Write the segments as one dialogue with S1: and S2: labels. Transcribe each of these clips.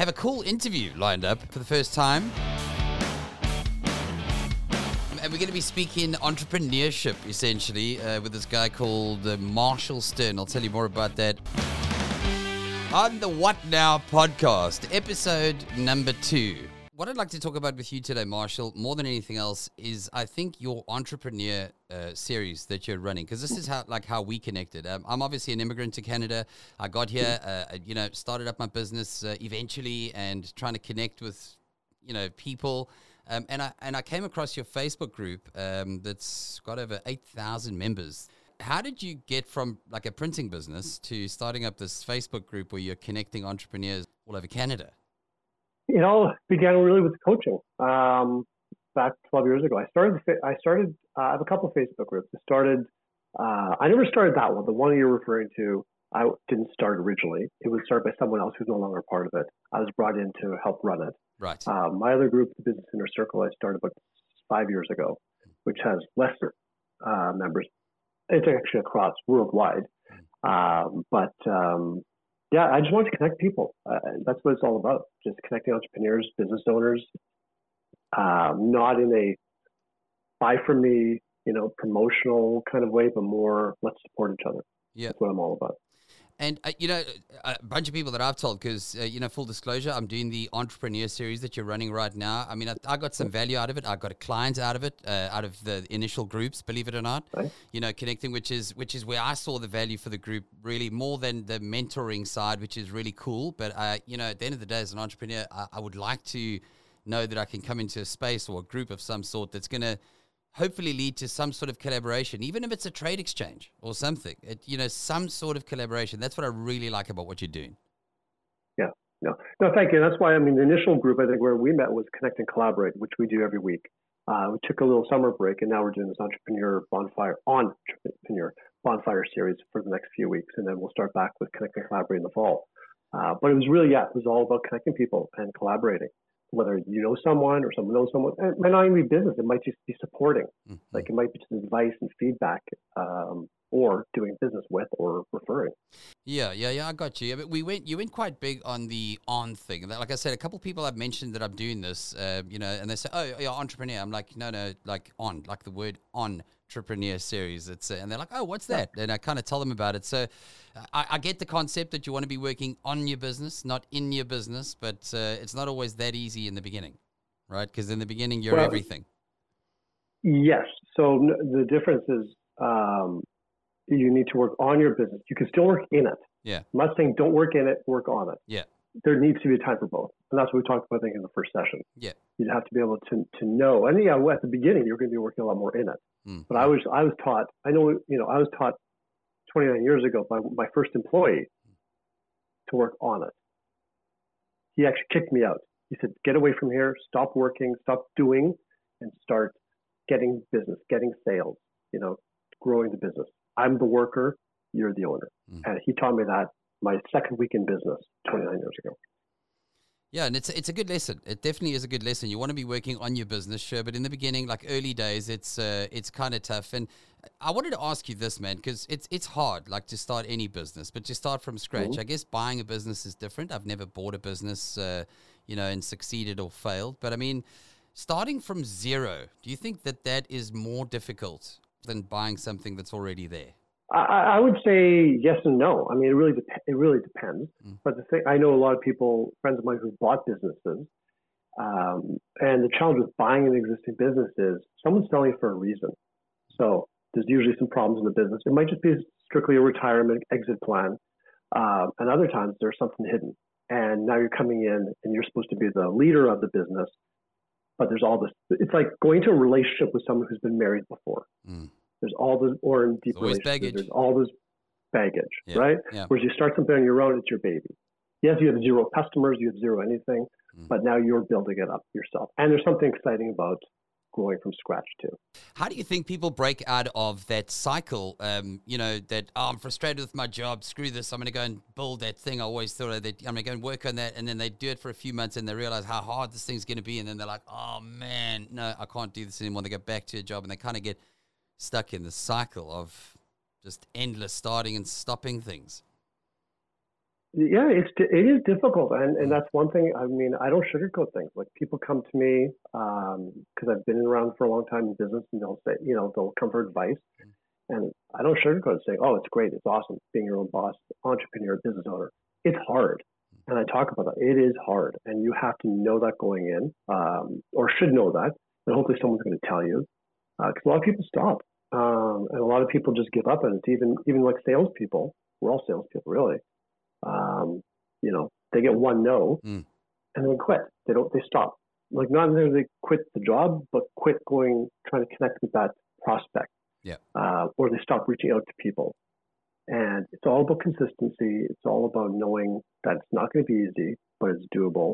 S1: have a cool interview lined up for the first time. And we're going to be speaking entrepreneurship, essentially, with this guy called Marshall Stern. I'll tell you more about that on the What Now podcast, episode number 2. What I'd like to talk about with you today, Marshall, more than anything else, is I think your entrepreneur series that you're running, because this is how we connected. I'm obviously an immigrant to Canada. I got here, started up my business eventually, and trying to connect with, people. And I came across your Facebook group that's got over 8,000 members. How did you get from like a printing business to starting up this Facebook group where you're connecting entrepreneurs all over Canada?
S2: It all began really with coaching. Back 12 years ago, I have a couple of Facebook groups. I never started that one. The one you're referring to, I didn't start originally. It was started by someone else who's no longer part of it. I was brought in to help run it.
S1: Right.
S2: My other group, the Business Inner Circle, I started about 5 years ago, which has less members. It's actually across worldwide. I just wanted to connect people. That's what it's all about. Just connecting entrepreneurs, business owners, not in a buy from me, promotional kind of way, but more let's support each other.
S1: Yeah.
S2: That's what I'm all about.
S1: And, a bunch of people that I've told, because, full disclosure, I'm doing the entrepreneur series that you're running right now. I mean, I got some value out of it. I got a client out of it, out of the initial groups, believe it or not,
S2: right.
S1: Connecting, which is where I saw the value for the group really more than the mentoring side, which is really cool. But, at the end of the day, as an entrepreneur, I would like to know that I can come into a space or a group of some sort that's going to hopefully lead to some sort of collaboration, even if it's a trade exchange or something, some sort of collaboration. That's what I really like about what you're doing.
S2: Yeah, no, thank you. That's why, the initial group, I think where we met was Connect and Collaborate, which we do every week. We took a little summer break and now we're doing this Entrepreneur Bonfire series for the next few weeks. And then we'll start back with Connect and Collaborate in the fall. But it was all about connecting people and collaborating. Whether you know someone or someone knows someone, it might not even be business. It might just be supporting. Mm-hmm. Like it might be just advice and feedback, or doing business with or referring.
S1: Yeah, I got you. But you went quite big on the on thing. Like I said, a couple of people I've mentioned that I'm doing this, and they say, oh, yeah, entrepreneur. I'm like, no, like the word entrepreneur series. And they're like, oh, what's that? And I kind of tell them about it. So I get the concept that you want to be working on your business, not in your business, but it's not always that easy in the beginning, right? Because in the beginning, you're everything.
S2: Yes. So the difference is you need to work on your business. You can still work in it.
S1: Yeah.
S2: I'm not saying don't work in it, work on it.
S1: Yeah.
S2: There needs to be a time for both. And that's what we talked about, I think, in the first session.
S1: Yeah.
S2: You have to be able to know. And at the beginning, you're going to be working a lot more in it. Mm. But I was taught 29 years ago by my first employee to work on it. He actually kicked me out. He said, get away from here, stop working, stop doing, and start getting business, getting sales, growing the business. I'm the worker, you're the owner. Mm. And he taught me that my second week in business 29 years ago.
S1: Yeah, and it's a good lesson. It definitely is a good lesson. You want to be working on your business, sure, but in the beginning, like early days, it's kind of tough. And I wanted to ask you this, man, because it's hard, like to start any business, but to start from scratch. Mm-hmm. I guess buying a business is different. I've never bought a business, and succeeded or failed. But I mean, starting from zero, do you think that is more difficult than buying something that's already there?
S2: I would say yes and no. I mean, it really depends. Mm. But the thing, I know a lot of people, friends of mine who've bought businesses, and the challenge with buying an existing business is someone's selling for a reason. So there's usually some problems in the business. It might just be strictly a retirement exit plan, and other times there's something hidden. And now you're coming in and you're supposed to be the leader of the business, but there's all this. It's like going to a relationship with someone who's been married before. Mm. There's all this, or in deep relationships, there's all this baggage, right? Yeah. Whereas you start something on your own, it's your baby. Yes, you have zero customers, you have zero anything, but now you're building it up yourself. And there's something exciting about growing from scratch too.
S1: How do you think people break out of that cycle? I'm frustrated with my job. Screw this. I'm going to go and build that thing. I always thought that I'm going to go and work on that. And then they do it for a few months and they realize how hard this thing's going to be. And then they're like, oh man, no, I can't do this anymore. They go back to a job and they kind of get stuck in the cycle of just endless starting and stopping things.
S2: it is difficult, and that's one thing. I mean, I don't sugarcoat things. Like people come to me because I've been around for a long time in business, and they'll say, they'll come for advice, and I don't sugarcoat it, saying, "Oh, it's great, it's awesome being your own boss, entrepreneur, business owner." It's hard, and I talk about that. It is hard, and you have to know that going in, or should know that, and hopefully someone's going to tell you, because a lot of people stop, and a lot of people just give up, and it's even like salespeople. We're all salespeople, really. They get one no and then quit. They stop. Like not necessarily quit the job, but quit trying to connect with that prospect.
S1: Yeah.
S2: Or they stop reaching out to people. And it's all about consistency. It's all about knowing that it's not going to be easy, but it's doable.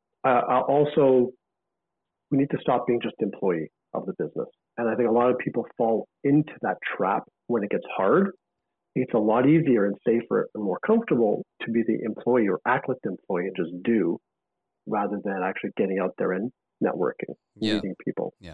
S2: Also, we need to stop being just employee of the business. And I think a lot of people fall into that trap when it gets hard. It's a lot easier and safer and more comfortable to be the employee or act like the employee and just do rather than actually getting out there and networking, meeting people.
S1: Yeah.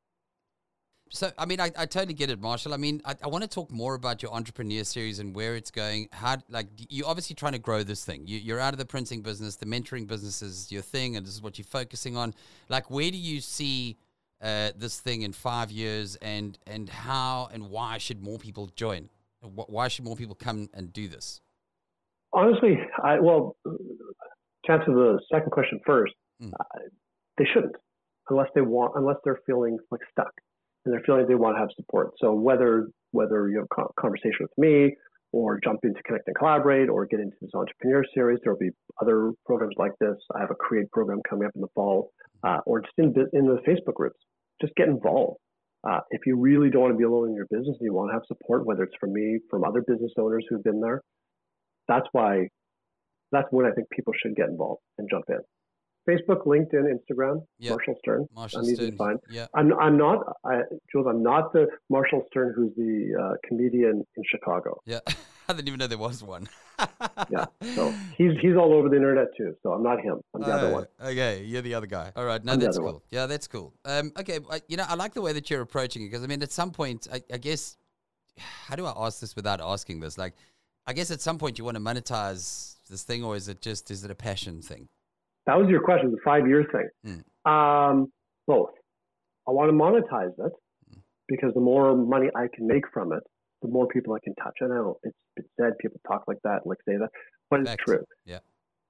S1: So, I mean, I totally get it, Marshall. I mean, I want to talk more about your entrepreneur series and where it's going. You're obviously trying to grow this thing. You're out of the printing business. The mentoring business is your thing, and this is what you're focusing on. Like, where do you see this thing in 5 years, and how and why should more people join? Why should more people come and do this?
S2: Honestly, to answer the second question first, they shouldn't, unless they're feeling like stuck and they're feeling they want to have support. So whether you have a conversation with me or jump into Connect and Collaborate or get into this entrepreneur series, there'll be other programs like this. I have a Create program coming up in the fall, or just in the Facebook groups. Just get involved. If you really don't want to be alone in your business and you want to have support, whether it's from me, from other business owners who've been there, that's when I think people should get involved and jump in. Facebook, LinkedIn, Instagram, Marshall Stern.
S1: Marshall Stern.
S2: Fine.
S1: Yeah.
S2: I'm not, Jules, I'm not the Marshall Stern who's the comedian in Chicago.
S1: Yeah. I didn't even know there was one.
S2: Yeah. So he's all over the internet too. So I'm not him. I'm the other one.
S1: Okay. You're the other guy. All right. No, that's cool. One. Yeah, that's cool. Okay. I like the way that you're approaching it because, I mean, at some point, I guess, how do I ask this without asking this? Like, I guess at some point you want to monetize this thing, or is it a passion thing?
S2: That was your question, the 5-year thing. Both. I want to monetize it because the more money I can make from it, the more people I can touch. I know it's been said, people talk like that, like say that, but it's true.
S1: Yeah.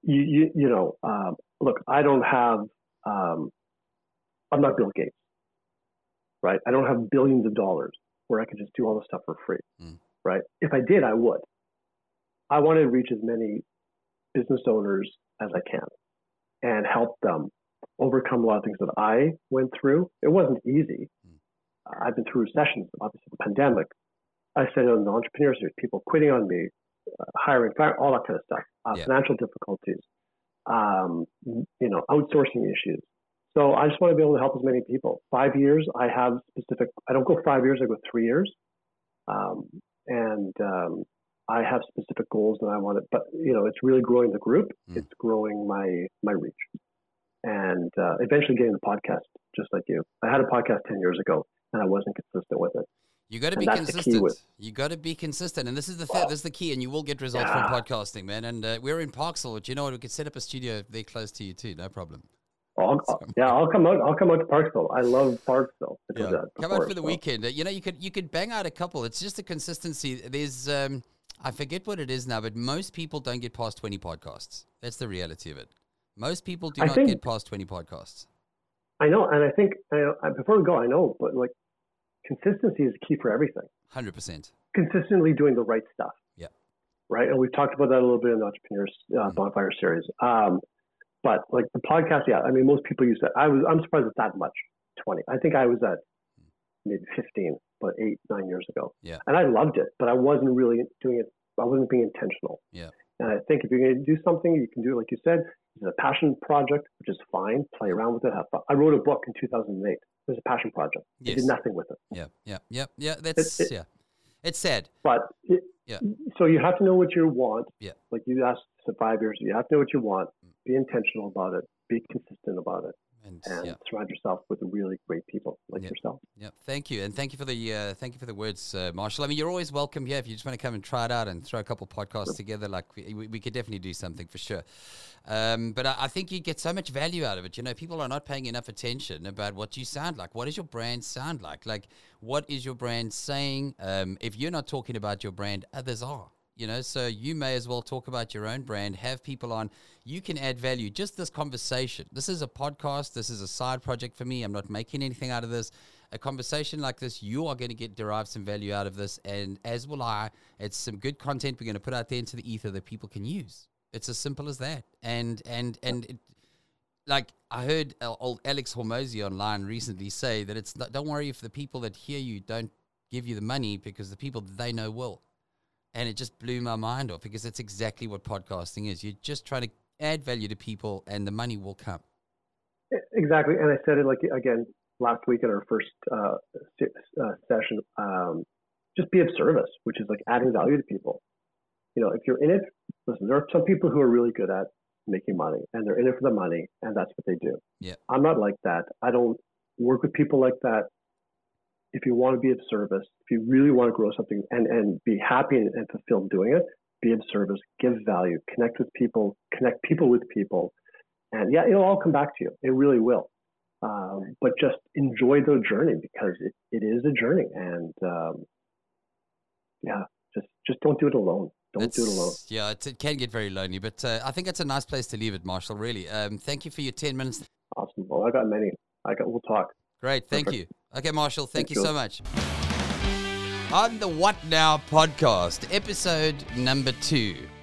S2: Look, I don't have, I'm not Bill Gates, right? I don't have billions of dollars where I can just do all this stuff for free, right? If I did, I would. I want to reach as many business owners as I can and help them overcome a lot of things that I went through. It wasn't easy. I've been through recessions, obviously the pandemic. I said on the entrepreneur series, people quitting on me, hiring, all that kind of stuff, financial difficulties, outsourcing issues. So I just want to be able to help as many people. 5 years, I don't go 5 years, I go 3 years. I have specific goals that I want to, but it's really growing the group. It's growing my reach, and eventually getting the podcast just like you. I had a podcast 10 years ago, and I wasn't consistent with it.
S1: You got to be consistent. You got to be consistent, and this is the key. And you will get results from podcasting, man. And we're in Parksville, but you know what? We could set up a studio there close to you too. No problem.
S2: I'll come out. I'll come out to Parksville. I love Parksville.
S1: Come out for the weekend. You could bang out a couple. It's just a consistency. There's I forget what it is now, but most people don't get past 20 podcasts. That's the reality of it. Most people do not get past 20 podcasts.
S2: I know, and I think before we go, I know, but like consistency is key for everything.
S1: 100%.
S2: Consistently doing the right stuff.
S1: Yeah.
S2: Right, and we've talked about that a little bit in the Entrepreneurs Bonfire series. But like the podcast, I mean, most people use that. I'm surprised it's that much. 20. I think I was at maybe 15, but 8-9 years ago.
S1: Yeah.
S2: And I loved it, but I wasn't really doing it. I wasn't being intentional.
S1: Yeah.
S2: And I think if you're going to do something, you can do it, like you said, it's a passion project, which is fine. Play around with it, have fun. I wrote a book in 2008. It was a passion project.
S1: Yes.
S2: I did nothing with it.
S1: Yeah. It's sad.
S2: But so you have to know what you want.
S1: Yeah.
S2: Like you asked, 5 years, you have to know what you want. Be intentional about it. Be consistent about it. and surround yourself with really great people like yourself.
S1: Yeah, thank you, and thank you for the words, Marshall. I mean, you're always welcome here if you just want to come and try it out and throw a couple podcasts together. Like we could definitely do something for sure. But I think you get so much value out of it. You know, people are not paying enough attention about what you sound like. What does your brand sound like? Like, what is your brand saying? If you're not talking about your brand, others are. You know, so you may as well talk about your own brand, have people on. You can add value. Just this conversation. This is a podcast. This is a side project for me. I'm not making anything out of this. A conversation like this, you are going to derive some value out of this, and as will I. It's some good content we're going to put out there into the ether that people can use. It's as simple as that. And like I heard old Alex Hormozy online recently say that it's not, don't worry if the people that hear you don't give you the money, because the people that they know will. And it just blew my mind off, because that's exactly what podcasting is. You're just trying to add value to people, and the money will come.
S2: Exactly. And I said it, like, again, last week in our first session, just be of service, which is like adding value to people. You know, if you're in it, listen, there are some people who are really good at making money, and they're in it for the money, and that's what they do.
S1: Yeah.
S2: I'm not like that. I don't work with people like that. If you want to be of service, if you really want to grow something and be happy and fulfilled doing it, be of service, give value, connect with people, connect people with people. And yeah, it'll all come back to you. It really will. But just enjoy the journey, because it is a journey. And just don't do it alone. Don't do it alone.
S1: Yeah, it can get very lonely, but I think it's a nice place to leave it, Marshall, really. Thank you for your 10 minutes.
S2: Awesome. Well, I got many. We'll talk.
S1: Great. Thank you. Okay, Marshall, thank you so much. On the What Now podcast, episode number 2.